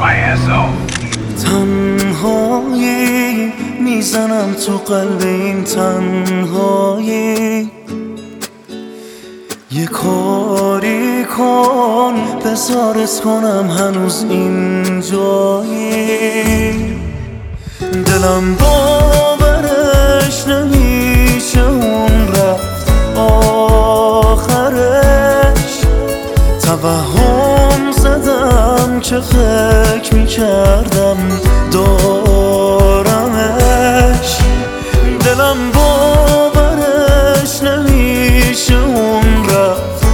تنهایی میزنم تو قلب این تنهایی، یه کاری کن بزارت کنم هنوز اینجایی. دلم باورش نمیشه اون رفت آخرش، توهم زدم که فکر میکردم دارمش. دلم باورش نمیشه اون رفت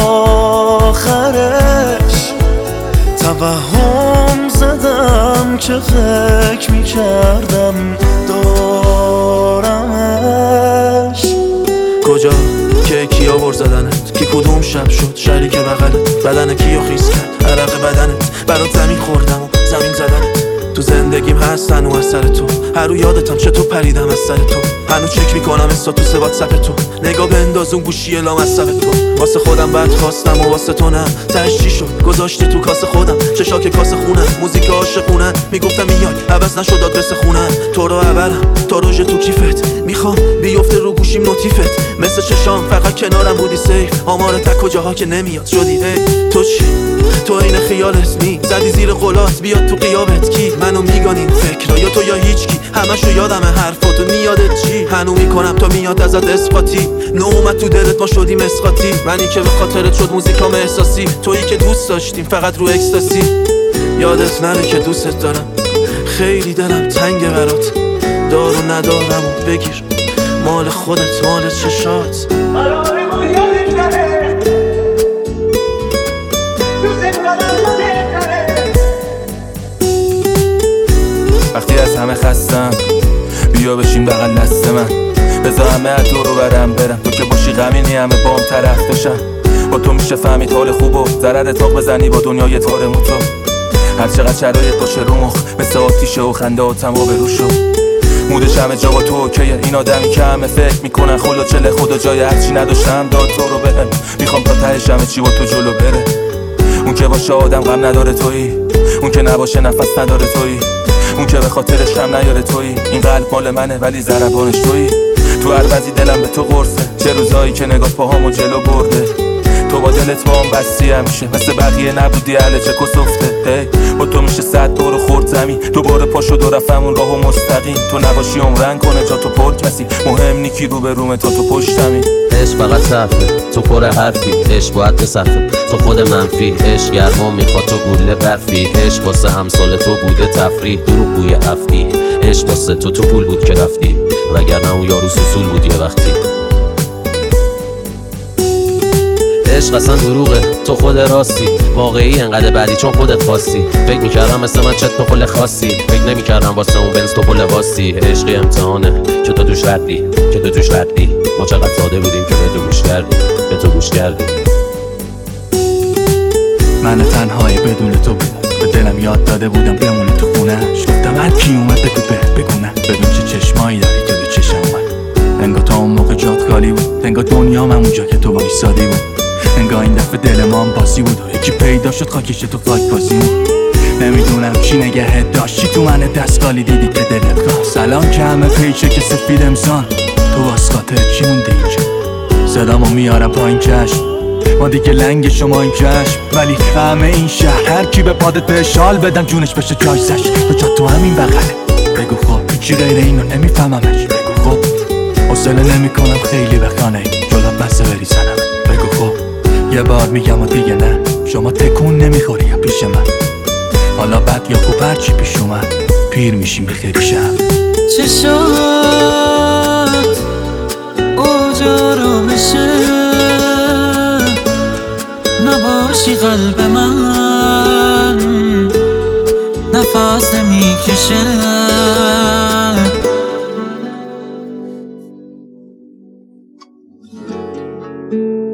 آخرش، توهم زدم که فکر میکردم دارمش. کجا که کیا بر زدنت، کی کدوم شب شد شریک بغلت، بدن کیو خیس کرد عرق بدنت، برات زمین خوردم و زمین زدنت. تو زندگیم هست هنو اثر تو، هر رو یادتم چطور پریدم از سر تو، هنو چک میکنم استاتوس واتساپ تو، نگاه بنداز اون گوشی لامصب تو. واسه خودم بد خواستم و واسه تو نه، تهش چی شد گذاشتی تو کاسه خودم، چشاک کاسه خونه موزیک عاشقونه، میگفتم میای عوض نشد آدرس خونه. تو رو اولم تا روژه تو کیفت، میخوام بیفته رو گوشیم نوتیفت، مثل چشام فقط کنارم بودی سیف، آمار تک کجاها که نمیاد شدی هی. تو چی؟ تو این خیالت می زدی زیر قلات بیاد تو قیابت، کی منو میگانین فکر یا تو یا هیچ کی، همشو یادم حرفاتو نیادت چی، هنو میکنم تا میاد ازت اثباتی، نومت تو دلت ما شدیم اسقاطی، منی که به خاطرت شد موزیکام احساسی، تویی که دوست داشتیم فقط رو اکستاسی. یادت نره که دوستت دارم، خیلی دلم تنگه برات، دارو ندارم و بگیر مال خودت مال چشات. وقتی از همه خستم بیا بشین بغل دست من، بذار همه از دورو برم برم، تو که باشی غمینی همه بام طرف بشن، با تو میشه فهمید حال خوب و ضرر اتاق بزنی با دنیای تار موتو، هر چقدر شرایط باشه رو مخ مثل آتیشه و خنده آتم و بروشو، مودش همه جا با تو اوکیه، این آدمی که همه فکر میکنن خلا چله خدا جای هرچی نداشتم داد تو رو بهم، میخوام تا تهش همه چی با تو جلو بره، اون که باشه آدم غم نداره تویی، اون که نباشه نفس نداره تویی، اون که به خاطرش هم نیاره تویی، این قلب مال منه ولی ضربانش تویی، تو هر وضعی دلم به تو قرصه، چه روزایی که نگاه پاهامو جلو برده، تو با دلت با هم بستی همیشه، مثل بقیه نبودی اهل چک و سفته، هی با تو میشه 100 دور خورد زمین، دوباره پا شد و رفتم اون راهو مستقیم، تو نباشی عمرن کنه جا تو پر کسی، مهم نی کی رو به رومه تا تو پشتمی. عشق فقط صرفه، تو پر حرفی، عشق باید بصفه، تو خود منفی، عشق گرما میخواد تو گوله برفی، عشق واسه همسال تو بوده تفریح دروغ بوی افتی، عشق واسه تو پول بود که رفتی، وگرنه اون یارو سوسول بود یه وقتی. عشق اصلا دروغه، تو خود راستی، واقعی انقدر بعدی چون خودت خواستی، فکر میکردم مثل من چت پل خاصی، فکر نمیکردم واسه اون بنز تو پل واستی، عشقی امتحانه که تو دوش ردی، که تو دوش ردی، ما چقدر ساده بودیم که به تو گوش کردی، به تو گوش کردی. من تنهایی بدون تو بودم، به دلم یاد داده بودم بمونه تو خونهش، گفتم هر کی اومد بگو بگونه، ببین چه چشمایی داری تو به چشم من، انگار تا اون موقع جات خالی بود، انگار دنیام همونجا که تو وایسادی بود، انگار این دفعه دل ما هم باسی بود و یکی پیدا شد خاکش تو فاک بازی بود. نمیدونم چی نگهت داشتی تو من دست خالی دیدی که دلت خواست، الان که همه پیچه که سفید امسان، تو واسه خاطر چی موندی اینجا؟ صدامو میارم پایین چشم، ما دیگه لنگ شما این چشم، ولی همه این شهر هر کی به پادت به شال بدم جونش بشه جایزش، تو جا تو همین بغله، بگو خب هیچی غیر اینو نمیفهممش، بگو خب حوصله نمیکنم خیلی بخانه جلوت بسته بری سنم، بگو خب یه بار میگم و دیگه نه، شما تکون نمیخوری یا پیش من، حالا بد یا خوب هرچی پیش اومد پیر میشیم بخیری شب. چشات آرامشه، نباشی قلب من نفس نمیکشه.